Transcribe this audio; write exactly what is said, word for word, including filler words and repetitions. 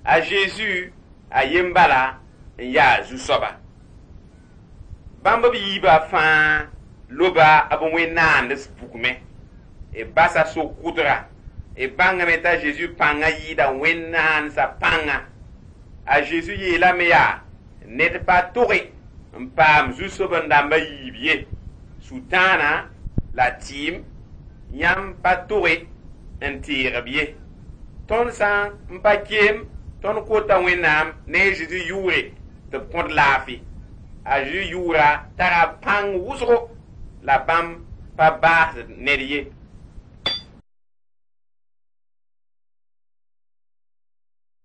a Jésus a yembala n yaa zu-soaba. Bãmb b yiiba fãa loba b wẽnnaands pugme e basa so-kʋdra e bãngame t'a Jésus pãnga yɩɩda wẽnnaansa pãnga. A Jésus yeelame yaa ned pa tʋge n paam zu-soab n dãmba yiib ye. Sʋtãana la tɩɩm yãmb pa tʋge n teegb ye. Tõnd sã n pa kem tõnd kota wẽnnaam ne a Jésus yʋʋre tɩ b kõd laafɩ. A Jésus yʋʋra tara pãng wʋsgo la bãmb pa baasd ned ye.